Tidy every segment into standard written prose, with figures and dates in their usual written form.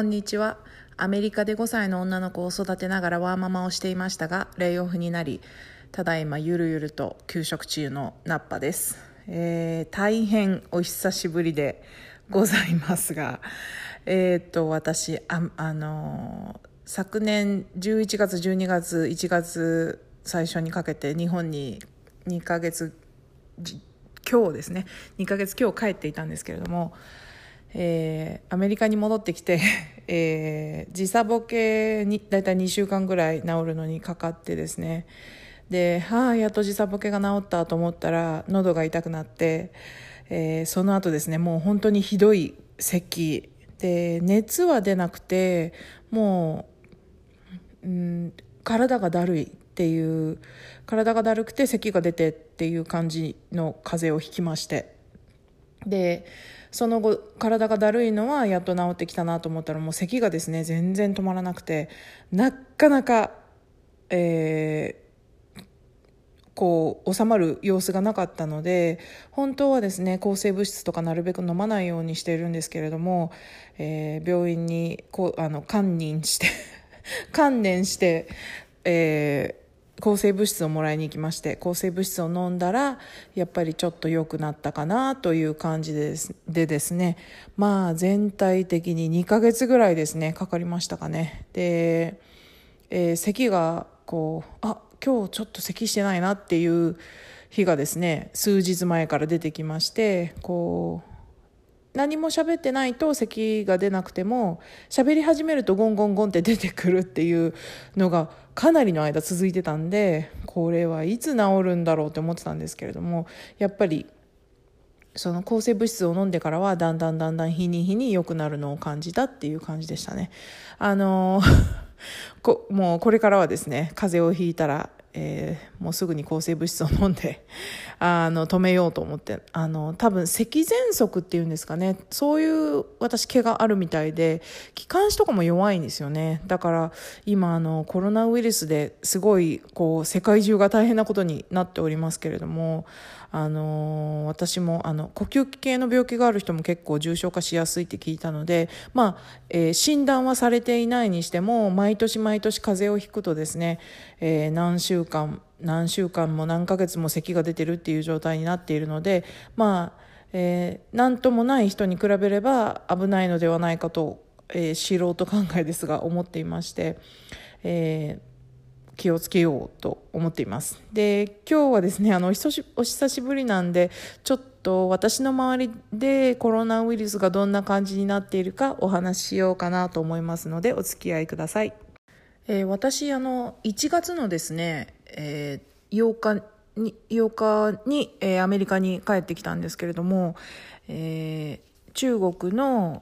んにちは。アメリカで5歳の女の子を育てながらワーママをしていましたが、レイオフになり、ただいまゆるゆると休職中のナッパです。大変お久しぶりでございますが、私昨年11月12月1月最初にかけて日本に2ヶ月今日ですね2ヶ月今日帰っていたんですけれども、アメリカに戻ってきて、時差ボケにだいたい2週間ぐらい治るのにかかってですね、でやっと時差ボケが治ったと思ったら喉が痛くなって、その後ですね、もう本当にひどい咳で、熱は出なくてもう、体がだるいっていう、体がだるくて咳が出てっていう感じの風邪をひきまして、でその後体がだるいのはやっと治ってきたなと思ったら、もう咳がですね全然止まらなくて、なかなか、こう収まる様子がなかったので、本当はですね抗生物質とかなるべく飲まないようにしているんですけれども、病院に観念して観念して、抗生物質をもらいに行きまして、抗生物質を飲んだらやっぱりちょっと良くなったかなという感じでですね、全体的に2ヶ月ぐらいですねかかりましたかね。で、咳が今日ちょっと咳してないなっていう日がですね数日前から出てきまして、何も喋ってないと咳が出なくても、喋り始めるとゴンゴンゴンって出てくるっていうのがかなりの間続いてたんで、これはいつ治るんだろうって思ってたんですけれども、やっぱりその抗生物質を飲んでからはだんだん日に日に良くなるのを感じたっていう感じでしたね。もうこれからはですね、風邪をひいたらもうすぐに抗生物質を飲んで止めようと思って、多分咳喘息っていうんですかね、そういう私毛があるみたいで、気管支とかも弱いんですよね。だから今コロナウイルスですごい世界中が大変なことになっておりますけれども、私も呼吸器系の病気がある人も結構重症化しやすいって聞いたので、診断はされていないにしても毎年風邪をひくとですね、何週間も何ヶ月も咳が出てるっていう状態になっているので、何ともない人に比べれば危ないのではないかと、素人考えですが思っていまして、気をつけようと思っています。で、今日はですねお久しぶりなんで、ちょっと私の周りでコロナウイルスがどんな感じになっているかお話ししようかなと思いますのでお付き合いください。私1月のですね、8日にアメリカに帰ってきたんですけれども、中国の、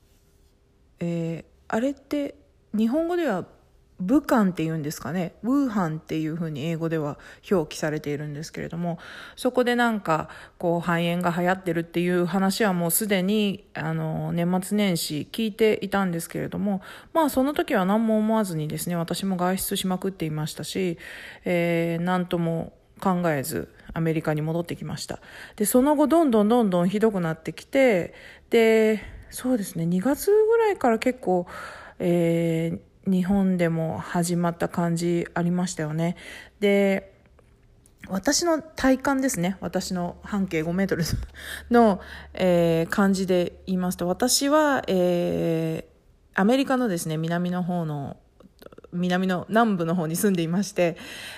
あれって日本語では武漢っていうんですかね、ウーハンっていうふうに英語では表記されているんですけれども、そこで肺炎が流行ってるっていう話はもうすでに年末年始聞いていたんですけれども、その時は何も思わずにですね、私も外出しまくっていましたし、何とも考えずアメリカに戻ってきました。でその後どんどんひどくなってきて、でそうですね2月ぐらいから結構、日本でも始まった感じありましたよね。で私の体感ですね、私の半径5メートルの、感じで言いますと、私は、アメリカのですね南の南部の方に住んでいまして、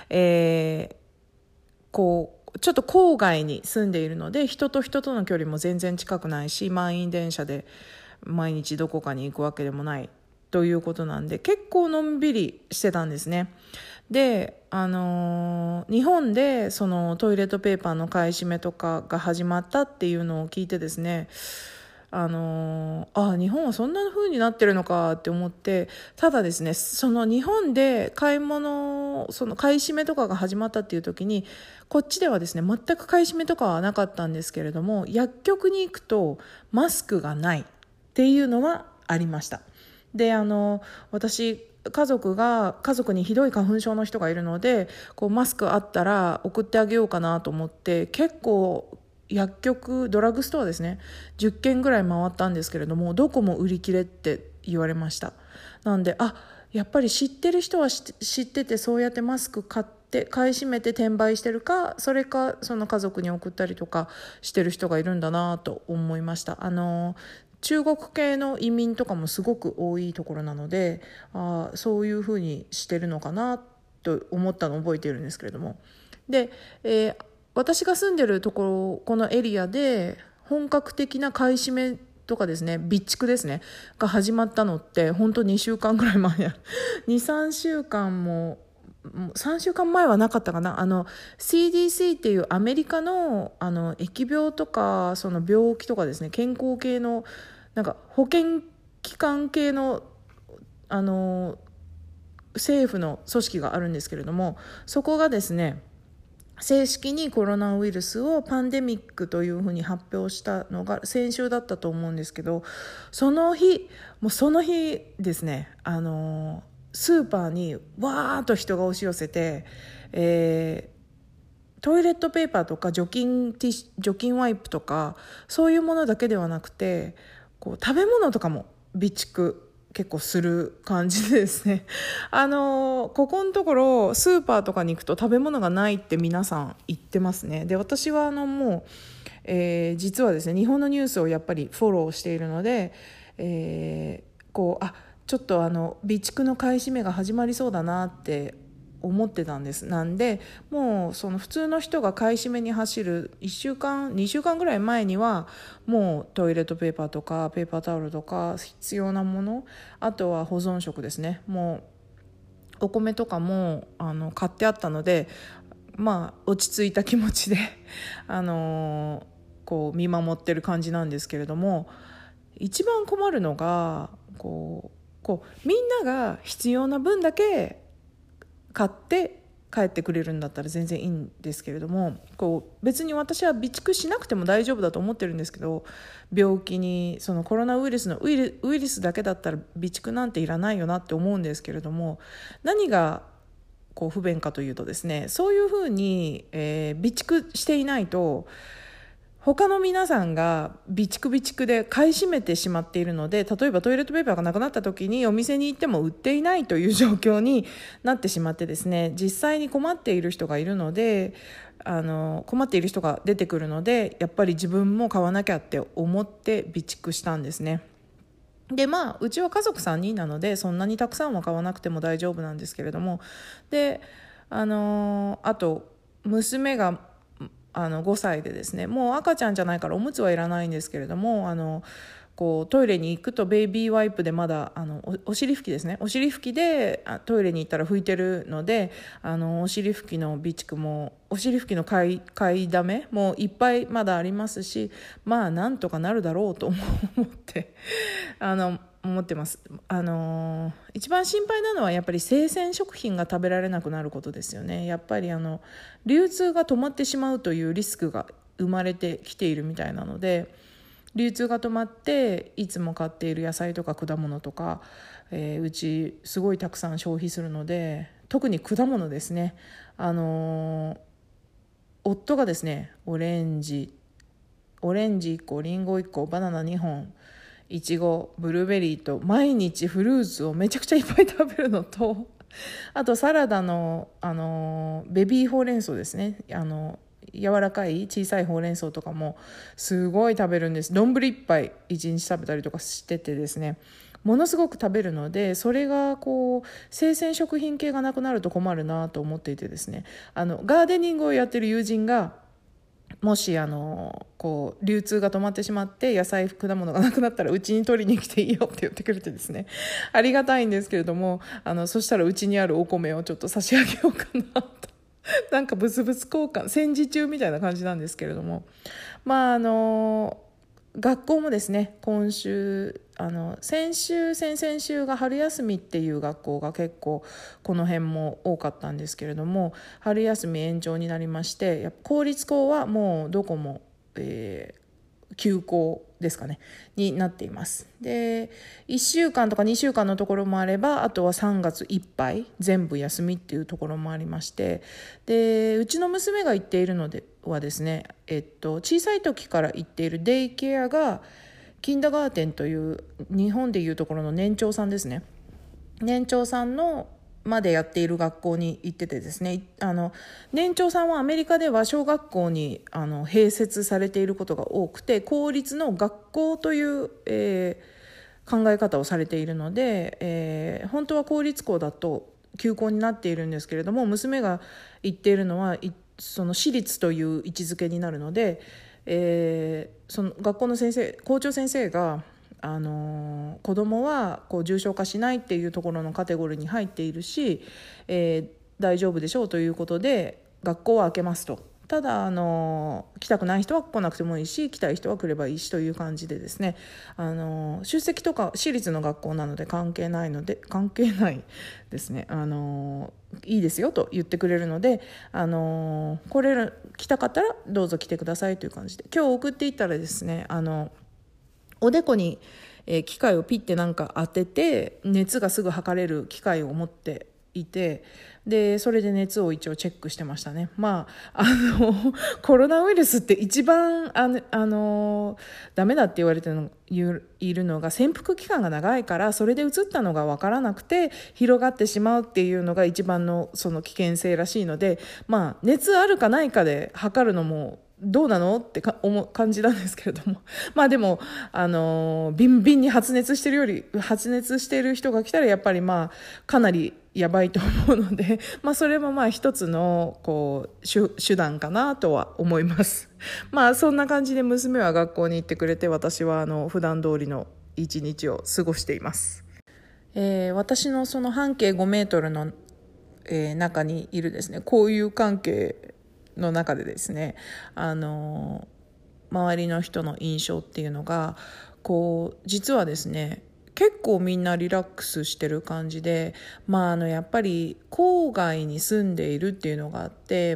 ちょっと郊外に住んでいるので、人と人との距離も全然近くないし、満員電車で毎日どこかに行くわけでもないということなんで、結構のんびりしてたんですね。で、日本でそのトイレットペーパーの買い占めとかが始まったっていうのを聞いてですね、日本はそんな風になってるのかって思って、ただですね、その日本でその買い占めとかが始まったっていう時に、こっちではですね全く買い占めとかはなかったんですけれども、薬局に行くとマスクがないっていうのはありました。で私家族にひどい花粉症の人がいるので、マスクあったら送ってあげようかなと思って、結構薬局ドラッグストアですね10軒ぐらい回ったんですけれども、どこも売り切れって言われました。なんでやっぱり知ってる人は知ってて、そうやってマスク買って買い占めて転売してるか、それかその家族に送ったりとかしてる人がいるんだなと思いました。中国系の移民とかもすごく多いところなので、そういうふうにしてるのかなと思ったのを覚えているんですけれども、で、私が住んでるところ、このエリアで本格的な買い占めとかですね、備蓄ですねが始まったのって本当2週間ぐらい前や23週間も3週間前はなかったかな。CDC っていうアメリカの疫病とかその病気とかですね、健康系のなんか保健機関系の政府の組織があるんですけれども、そこがですね正式にコロナウイルスをパンデミックというふうに発表したのが先週だったと思うんですけど、その日ですね、スーパーにわーっと人が押し寄せて、トイレットペーパーとか除菌ワイプとかそういうものだけではなくて、こう食べ物とかも備蓄結構する感じでですねここのところスーパーとかに行くと食べ物がないって皆さん言ってますね。で、私はもう、実はですね日本のニュースをやっぱりフォローしているので、ちょっと備蓄の買い占めが始まりそうだなって思ってたんです。なんでもうその普通の人が買い占めに走る1週間2週間ぐらい前にはもうトイレットペーパーとかペーパータオルとか必要なもの、あとは保存食ですね、もうお米とかも買ってあったので、落ち着いた気持ちでこう見守ってる感じなんですけれども、一番困るのがこうみんなが必要な分だけ買って帰ってくれるんだったら全然いいんですけれども、別に私は備蓄しなくても大丈夫だと思ってるんですけど、病気にそのコロナウイルスのウイルスだけだったら備蓄なんていらないよなって思うんですけれども、何が不便かというとですね、そういうふうに、備蓄していないと他の皆さんが備蓄で買い占めてしまっているので、例えばトイレットペーパーがなくなった時にお店に行っても売っていないという状況になってしまってですね、実際に困っている人がいるので困っている人が出てくるので、やっぱり自分も買わなきゃって思って備蓄したんですね。でうちは家族3人なのでそんなにたくさんは買わなくても大丈夫なんですけれども、であと娘が5歳でですね、もう赤ちゃんじゃないからおむつはいらないんですけれども、トイレに行くとベイビーワイプでまだお尻拭きですね、お尻拭きでトイレに行ったら拭いてるので、お尻拭きの備蓄もお尻拭きの買いだめもいっぱいまだありますし、なんとかなるだろうと思って思ってます。一番心配なのはやっぱり生鮮食品が食べられなくなることですよね。やっぱり流通が止まってしまうというリスクが生まれてきているみたいなので、流通が止まっていつも買っている野菜とか果物とか、うちすごいたくさん消費するので、特に果物ですね、夫がですねオレンジ1個、リンゴ1個、バナナ2本、いちご、ブルーベリーと毎日フルーツをめちゃくちゃいっぱい食べるのと、あとサラダの、ベビーほうれん草ですね、柔らかい小さいほうれん草とかもすごい食べるんです。丼一杯1日食べたりとかしててですね、ものすごく食べるので、それが生鮮食品系がなくなると困るなと思っていてですね、ガーデニングをやってる友人がもし流通が止まってしまって野菜果物がなくなったらうちに取りに来ていいよって言ってくれてですね、ありがたいんですけれども、そしたらうちにあるお米をちょっと差し上げようかなとなんかブツブツ交換戦時中みたいな感じなんですけれども、学校もですね、今週先々週が春休みっていう学校が結構この辺も多かったんですけれども、春休み延長になりまして、公立校はもうどこも、休校ですかねになっています。で1週間とか2週間のところもあれば、あとは3月いっぱい全部休みっていうところもありまして、でうちの娘が行っているのではですね、小さい時から行っているデイケアがキンダーガーテンという日本でいうところの年長さんですね。年長さんのまでやっている学校に行っててですね、年長さんはアメリカでは小学校に併設されていることが多くて、公立の学校という、考え方をされているので、本当は公立校だと休校になっているんですけれども、娘が行っているのはその私立という位置づけになるので、その学校の校長先生が子どもは重症化しないっていうところのカテゴリーに入っているし、大丈夫でしょうということで学校は開けますと。ただ来たくない人は来なくてもいいし、来たい人は来ればいいしという感じでですね、出席とか私立の学校なので関係ないですね、いいですよと言ってくれるので、来たかったらどうぞ来てくださいという感じで、今日送っていったらですね、おでこに機械をピッてなんか当てて熱がすぐ測れる機械を持っていて、でそれで熱を一応チェックしてましたね。コロナウイルスって一番ダメだって言われているのが、潜伏期間が長いからそれでうつったのが分からなくて広がってしまうっていうのが一番のその危険性らしいので、熱あるかないかで測るのもどうなのって感じなんですけれども、でもビンビンに発熱している人が来たらやっぱりかなりやばいと思うので、それも一つの手段かなとは思います。そんな感じで娘は学校に行ってくれて、私は普段通りの一日を過ごしています。私のその半径5メートルの、中にいるですね、交友関係の中でですね、周りの人の印象っていうのが実はですね、結構みんなリラックスしてる感じで、やっぱり郊外に住んでいるっていうのがあって、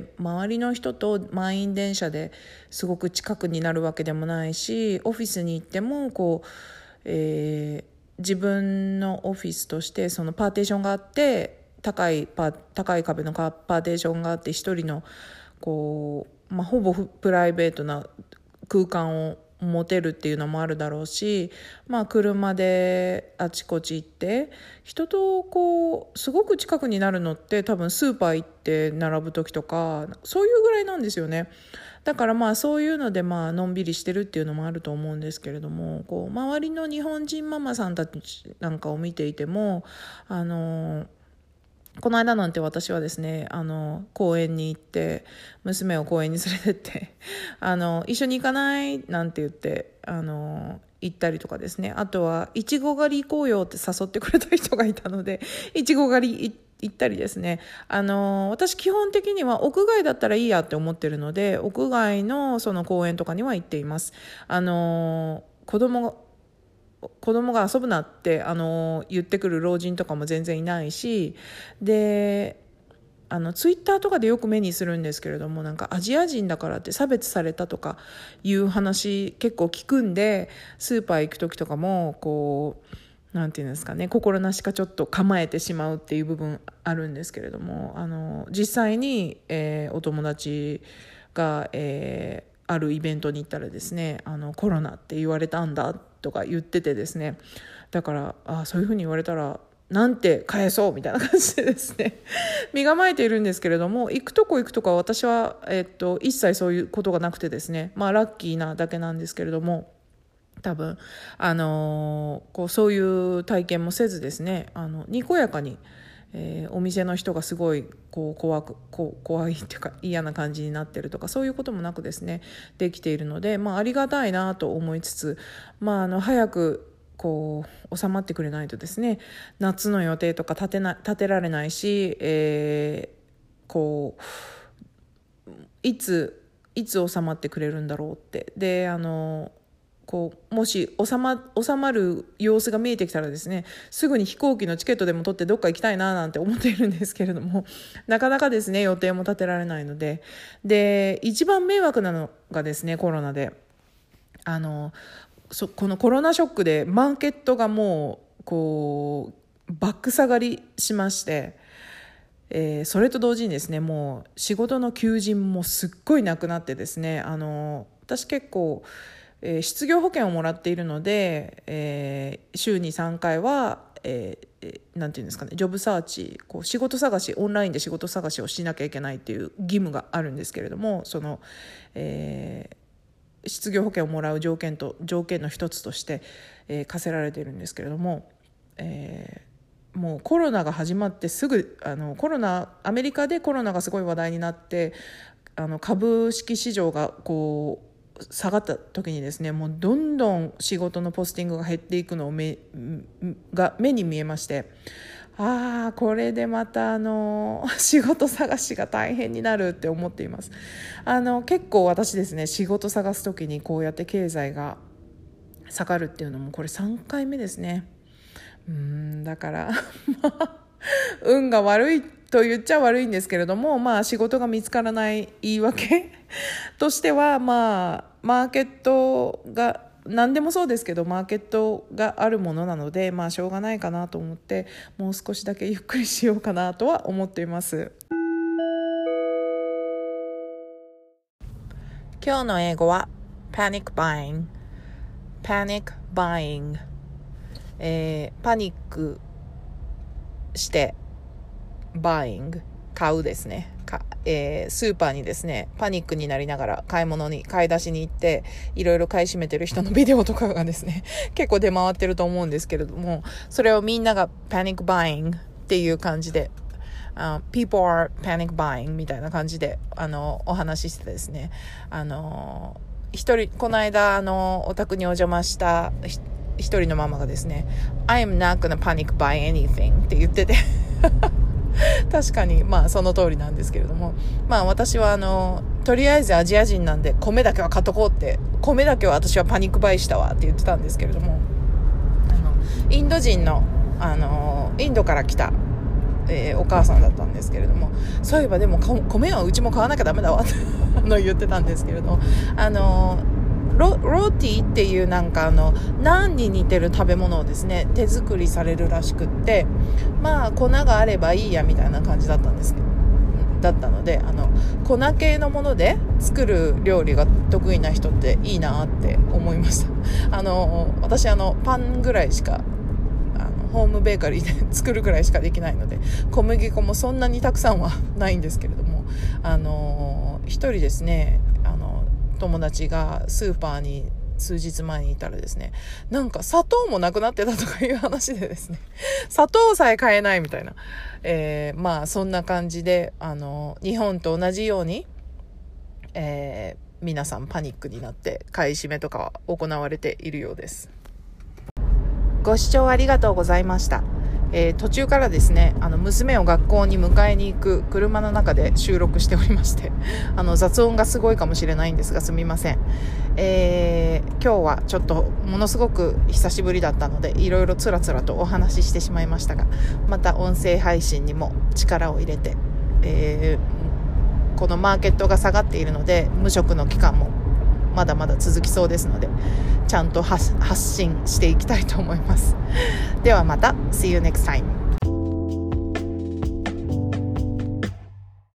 周りの人と満員電車ですごく近くになるわけでもないし、オフィスに行っても自分のオフィスとしてそのパーテーションがあって、高い壁のパーテーションがあって、一人のほぼプライベートな空間を持てるっていうのもあるだろうし、車であちこち行って人とすごく近くになるのって多分スーパー行って並ぶ時とか、そういうぐらいなんですよね。だからそういうのでのんびりしてるっていうのもあると思うんですけれども、周りの日本人ママさんたちなんかを見ていても、この間なんて私はですね、公園に行って娘を公園に連れてって一緒に行かないなんて言って行ったりとかですね、あとはいちご狩り行こうよって誘ってくれた人がいたのでいちご狩り行ったりですね、私基本的には屋外だったらいいやって思ってるので、屋外のその公園とかには行っています。子供が遊ぶなって言ってくる老人とかも全然いないし、でツイッターとかでよく目にするんですけれども、なんかアジア人だからって差別されたとかいう話結構聞くんで、スーパー行く時とかもなんていうんですかね、心なしかちょっと構えてしまうっていう部分あるんですけれども、実際に、お友達が、あるイベントに行ったらですね、コロナって言われたんだとか言っててですね、だからそういうふうに言われたらなんて返そうみたいな感じでですね身構えているんですけれども、行くとこ私は、一切そういうことがなくてですね、ラッキーなだけなんですけれども、多分そういう体験もせずですね、にこやかに、お店の人がすごい怖いっていうか嫌な感じになってるとか、そういうこともなくですねできているので、ありがたいなと思いつつ、早く収まってくれないとですね、夏の予定とか立てられないし、いつ収まってくれるんだろうって。でもし収まる様子が見えてきたらですね、すぐに飛行機のチケットでも取ってどっか行きたいななんて思っているんですけれども、なかなかですね予定も立てられないので、一番迷惑なのがですね、コロナでこのコロナショックでマーケットがもうバック下がりしまして、それと同時にですね、もう仕事の求人もすっごいなくなってですね、私結構失業保険をもらっているので、週に3回は、なんていうんですかね、ジョブサーチ、仕事探し、オンラインで仕事探しをしなきゃいけないっていう義務があるんですけれども、その、失業保険をもらう条件の一つとして、課せられているんですけれども、もうコロナが始まってすぐアメリカでコロナがすごい話題になって、株式市場が下がった時にですね、もうどんどん仕事のポスティングが減っていくのを目に見えまして、これでまた仕事探しが大変になるって思っています。結構私ですね、仕事探す時にこうやって経済が下がるっていうのもこれ3回目ですね。だから運が悪いと言っちゃ悪いんですけれども、仕事が見つからない言い訳としては、マーケットが何でもそうですけど、マーケットがあるものなので、しょうがないかなと思って、もう少しだけゆっくりしようかなとは思っています。今日の英語は Panic Buying。 Panic Buying、パニックしてBuying、 買うですね。スーパーにですね、パニックになりながら買い出しに行っていろいろ買い占めてる人のビデオとかがですね結構出回ってると思うんですけれども、それをみんなが Panic Buying っていう感じで、People are panic buying みたいな感じでお話ししてですね、この間お宅にお邪魔した一人のママがですね、 I'm not gonna panic buy anything って言ってて確かにその通りなんですけれども、私はとりあえずアジア人なんで米だけは買っとこうって、米だけは私はパニックバイしたわって言ってたんですけれども、インド人のインドから来た、お母さんだったんですけれども、そういえばでも米はうちも買わなきゃダメだわって言ってたんですけれど、ローティーっていうナンに似てる食べ物をですね、手作りされるらしくって、粉があればいいやみたいな感じだったので、粉系のもので作る料理が得意な人っていいなって思いました。私パンぐらいしかホームベーカリーで作るぐらいしかできないので、小麦粉もそんなにたくさんはないんですけれども、一人ですね、友達がスーパーに数日前にいたらですね、砂糖もなくなってたとかいう話でですね、砂糖さえ買えないみたいな、そんな感じで日本と同じように、皆さんパニックになって買い占めとかは行われているようです。ご視聴ありがとうございました。途中からですね、娘を学校に迎えに行く車の中で収録しておりまして、雑音がすごいかもしれないんですが、すみません。今日はちょっとものすごく久しぶりだったので、いろいろつらつらとお話ししてしまいましたが、また音声配信にも力を入れて、このマーケットが下がっているので、無職の期間もまだまだ続きそうですので、ちゃんと発信していきたいと思います。ではまた See you next time.